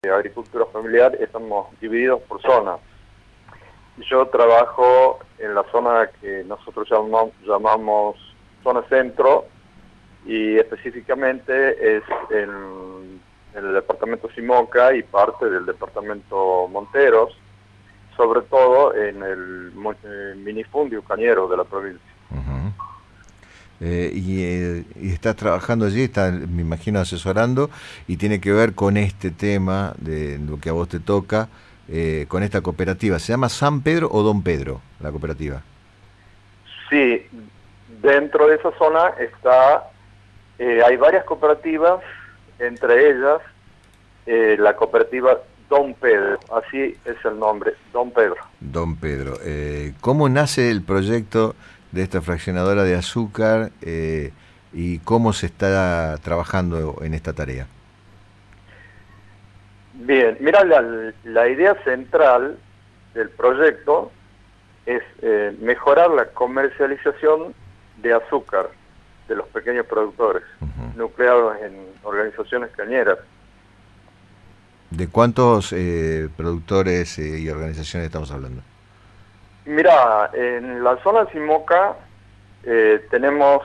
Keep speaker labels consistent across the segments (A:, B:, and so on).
A: agricultura familiar estamos divididos por zonas. Yo trabajo en la zona que nosotros llamamos zona centro, y específicamente es en el departamento Simoca y parte del departamento Monteros, sobre todo en el minifundio cañero de la provincia.
B: Uh-huh. Y estás trabajando allí, me imagino, asesorando, y tiene que ver con este tema de lo que a vos te toca, con esta cooperativa. ¿Se llama San Pedro o Don Pedro, la cooperativa?
A: Sí, dentro de esa zona hay varias cooperativas, entre ellas la cooperativa Don Pedro, así es el nombre, Don Pedro.
B: Don Pedro. ¿Cómo nace el proyecto de esta fraccionadora de azúcar y cómo se está trabajando en esta tarea?
A: Bien, mira, la idea central del proyecto es mejorar la comercialización de azúcar de los pequeños productores, nucleados en organizaciones cañeras.
B: ¿De cuántos productores y organizaciones estamos hablando?
A: Mira, en la zona de Simoca tenemos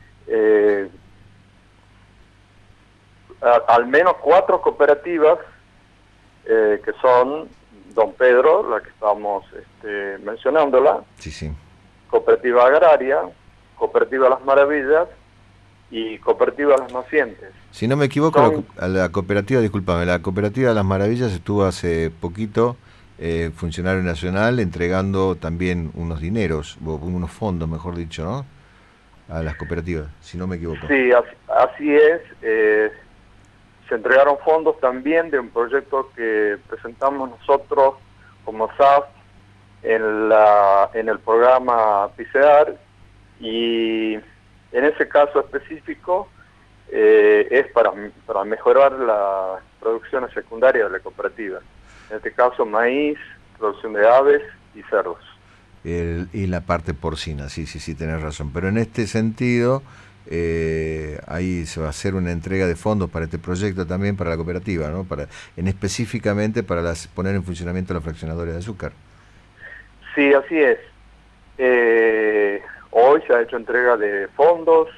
A: al menos 4 cooperativas que son Don Pedro, la que estamos mencionándola,
B: Sí.
A: Cooperativa Agraria, Cooperativa Las Maravillas y Cooperativa Las Nacientes.
B: Si no me equivoco, la cooperativa, discúlpame, la cooperativa Las Maravillas estuvo hace poquito, funcionario nacional, entregando también unos dineros, unos fondos, mejor dicho, ¿no? A las cooperativas, si no me equivoco.
A: Sí, así es. Se entregaron fondos también de un proyecto que presentamos nosotros como SAF en el programa PICEAR, y en ese caso específico es para mejorar las producciones secundarias de la cooperativa. En este caso maíz, producción de aves y cerdos.
B: Y la parte porcina, sí, tenés razón. Pero en este sentido, ahí se va a hacer una entrega de fondos para este proyecto también para la cooperativa, ¿no? Específicamente para poner en funcionamiento la fraccionadora de azúcar.
A: Sí, así es. Hoy se ha hecho entrega de fondos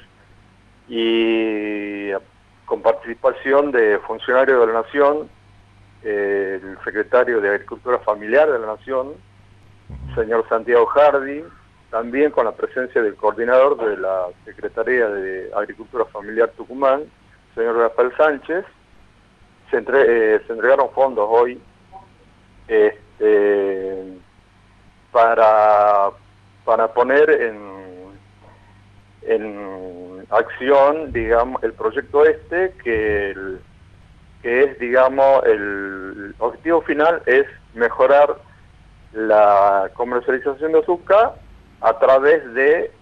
A: y con participación de funcionarios de la Nación, el secretario de Agricultura Familiar de la Nación, señor Santiago Jardi, también con la presencia del coordinador de la Secretaría de Agricultura Familiar Tucumán, señor Rafael Sánchez. Se entregaron fondos hoy para poner en acción, digamos, el proyecto que es, digamos, el objetivo final es mejorar la comercialización de azúcar a través de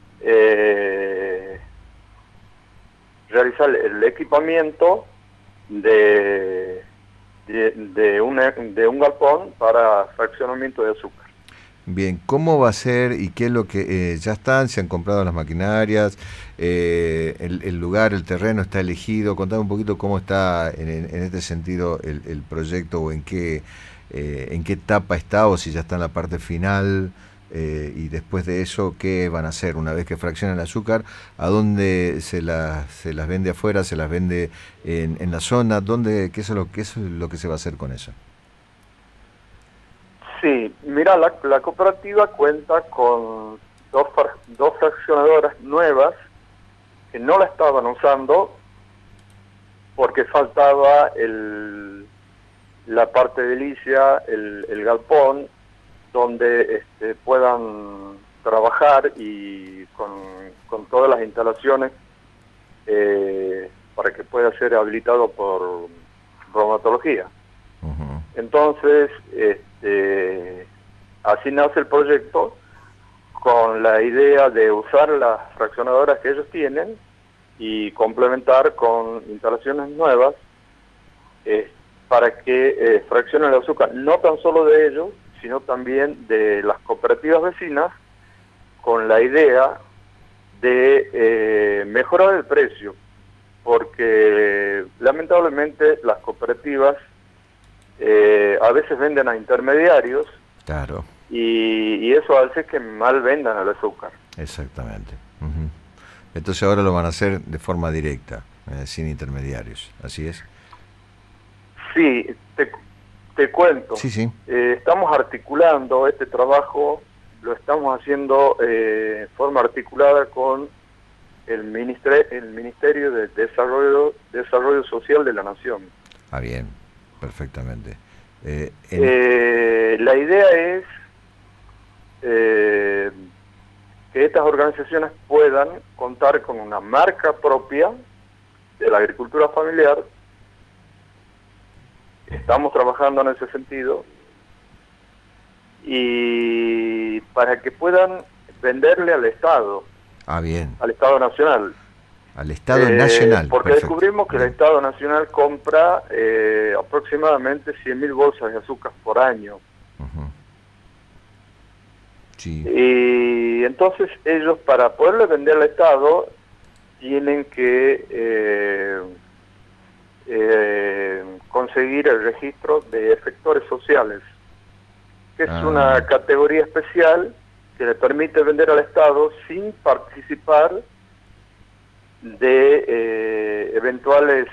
A: realizar el equipamiento de un galpón para fraccionamiento de azúcar.
B: Bien, ¿cómo va a ser y qué es lo que se han comprado las maquinarias, el lugar, el terreno está elegido? Contame un poquito cómo está en este sentido el proyecto, o en qué etapa está, o si ya está en la parte final, y después de eso, ¿qué van a hacer? Una vez que fraccionan el azúcar, ¿a dónde se las vende afuera? ¿Se las vende en la zona? ¿Qué es lo que se va a hacer con eso?
A: Sí, mira, la cooperativa cuenta con dos fraccionadoras nuevas que no la estaban usando porque faltaba la parte edilicia, el galpón, donde puedan trabajar y con todas las instalaciones para que pueda ser habilitado por bromatología.
B: Uh-huh.
A: Entonces, así nace el proyecto, con la idea de usar las fraccionadoras que ellos tienen y complementar con instalaciones nuevas para que fraccionen el azúcar, no tan solo de ellos, sino también de las cooperativas vecinas, con la idea de mejorar el precio, porque lamentablemente las cooperativas a veces venden a intermediarios,
B: claro,
A: y eso hace que mal vendan el azúcar.
B: exactamente. Ujú. Entonces ahora lo van a hacer de forma directa, sin intermediarios, ¿así es?
A: Sí, te cuento.
B: Sí, sí.
A: Estamos articulando este trabajo, lo estamos haciendo en forma articulada con el Ministerio de Desarrollo Social de la Nación.
B: Ah, bien, perfectamente.
A: La idea es que estas organizaciones puedan contar con una marca propia de la agricultura familiar. Estamos trabajando en ese sentido, y para que puedan venderle al Estado
B: bien.
A: al Estado Nacional.
B: Al Estado Nacional.
A: Porque
B: perfecto.
A: descubrimos que
B: Bien.
A: el Estado Nacional compra aproximadamente 100.000 bolsas de azúcar por año.
B: Ujú. Sí.
A: Y entonces ellos, para poderle vender al Estado, tienen que conseguir el registro de efectores sociales, que es una categoría especial que le permite vender al Estado sin participar de eventuales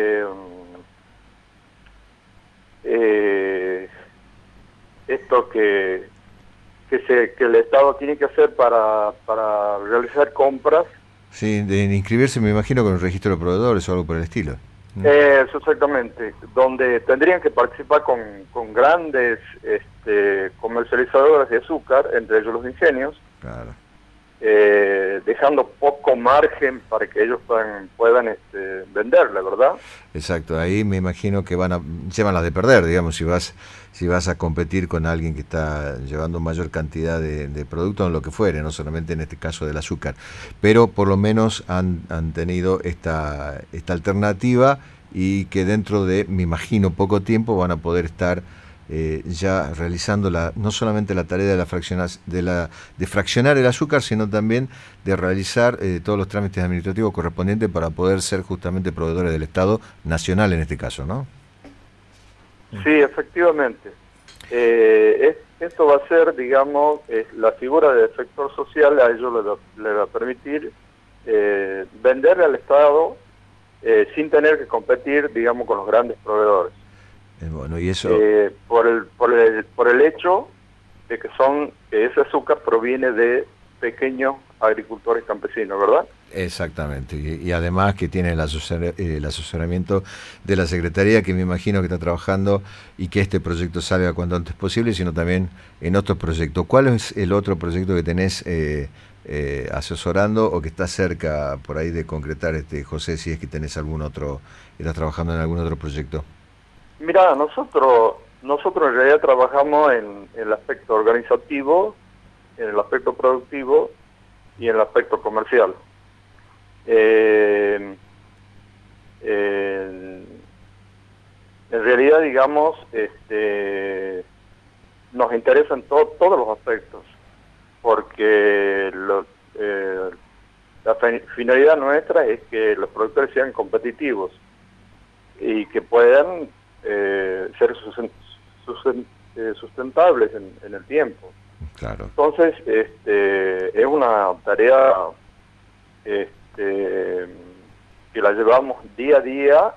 A: esto que el Estado tiene que hacer para realizar compras.
B: Sí, de inscribirse me imagino con el registro de proveedores o algo por el estilo.
A: Eso exactamente, donde tendrían que participar con grandes comercializadoras de azúcar, entre ellos los ingenios,
B: Claro.
A: Dejando poco margen para que ellos puedan venderla, ¿verdad?
B: Exacto, ahí me imagino que llevan las de perder, digamos, si vas a competir con alguien que está llevando mayor cantidad de producto en lo que fuere, no solamente en este caso del azúcar, pero por lo menos han tenido esta alternativa, y que dentro de, me imagino, poco tiempo van a poder estar ya realizando no solamente la tarea de fraccionar el azúcar, sino también de realizar todos los trámites administrativos correspondientes para poder ser justamente proveedores del Estado Nacional en este caso, ¿no?
A: Sí, efectivamente. Esto va a ser, digamos, la figura del efector social. A ellos le va a permitir venderle al Estado sin tener que competir, digamos, con los grandes proveedores.
B: Bueno, y eso...
A: por el hecho de que ese azúcar proviene de pequeños agricultores campesinos, ¿verdad?
B: Exactamente, y además que tiene el asesoramiento de la Secretaría, que me imagino que está trabajando y que este proyecto salga cuanto antes posible, sino también en otros proyectos. ¿Cuál es el otro proyecto que tenés asesorando o que está cerca por ahí de concretar, José, si es que tenés algún otro, estás trabajando en algún otro proyecto?
A: Mira, nosotros en realidad trabajamos en el aspecto organizativo, en el aspecto productivo y en el aspecto comercial. En realidad, digamos, nos interesan todos los aspectos, porque la finalidad nuestra es que los productores sean competitivos y que puedan ser sustentables en el tiempo.
B: Claro.
A: Entonces, es una tarea que la llevamos día a día,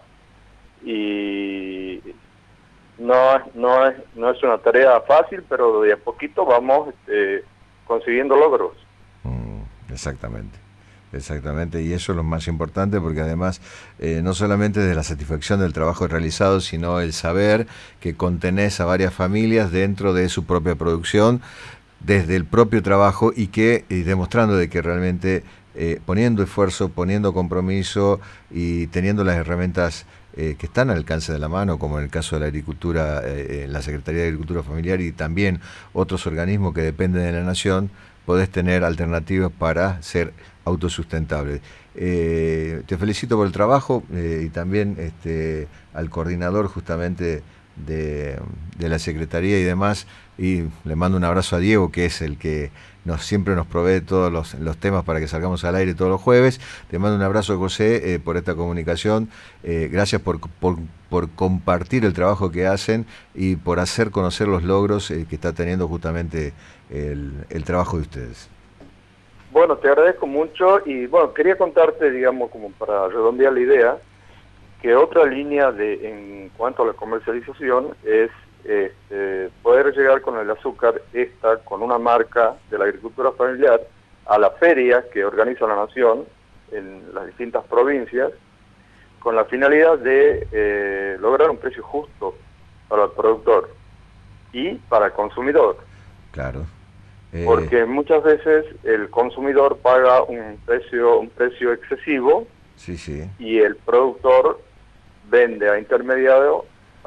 A: y no es una tarea fácil, pero de a poquito vamos consiguiendo logros.
B: Exactamente. Exactamente, y eso es lo más importante, porque además no solamente de la satisfacción del trabajo realizado, sino el saber que contenés a varias familias dentro de su propia producción, desde el propio trabajo, y demostrando de que realmente poniendo esfuerzo, poniendo compromiso y teniendo las herramientas que están al alcance de la mano, como en el caso de la agricultura, la Secretaría de Agricultura Familiar y también otros organismos que dependen de la Nación, podés tener alternativas para ser autosustentable. Te felicito por el trabajo, y también al coordinador justamente de la Secretaría y demás, y le mando un abrazo a Diego, que es el que siempre nos provee todos los temas para que salgamos al aire todos los jueves. Te mando un abrazo, José, por esta comunicación. Gracias por compartir el trabajo que hacen y por hacer conocer los logros que está teniendo justamente el trabajo de ustedes.
A: Bueno, te agradezco mucho y bueno, quería contarte, digamos, como para redondear la idea, que otra línea en cuanto a la comercialización es poder llegar con el azúcar con una marca de la agricultura familiar a la feria que organiza la Nación en las distintas provincias, con la finalidad de lograr un precio justo para el productor y para el consumidor.
B: Claro.
A: Porque muchas veces el consumidor paga un precio excesivo,
B: sí, sí,
A: y el productor vende a intermediarios,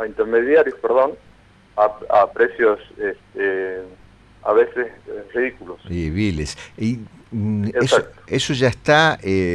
A: a precios a veces ridículos.
B: Y viles. Y eso ya está,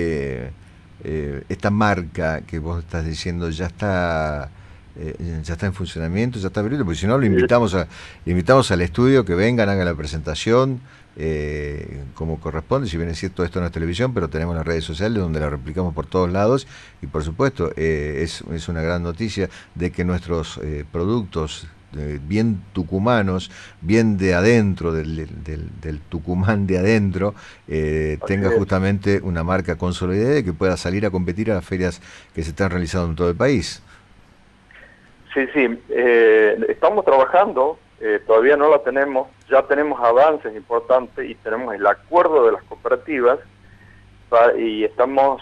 B: esta marca que vos estás diciendo ya está en funcionamiento, ya está abierto, porque si no lo invitamos al estudio, que vengan, hagan la presentación como corresponde. Si bien es cierto, esto no es televisión, pero tenemos las redes sociales donde la replicamos por todos lados, y por supuesto es una gran noticia de que nuestros productos bien tucumanos, bien de adentro, del Tucumán de adentro, tenga justamente una marca consolidada y que pueda salir a competir a las ferias que se están realizando en todo el país.
A: Sí, estamos trabajando, todavía no la tenemos, ya tenemos avances importantes y tenemos el acuerdo de las cooperativas y estamos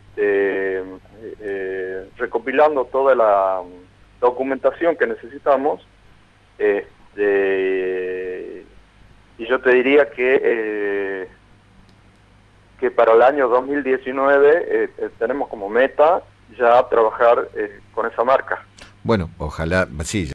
A: recopilando toda la documentación que necesitamos, y yo te diría que para el año 2019 tenemos como meta ya trabajar con esa marca.
B: Bueno, ojalá, sí.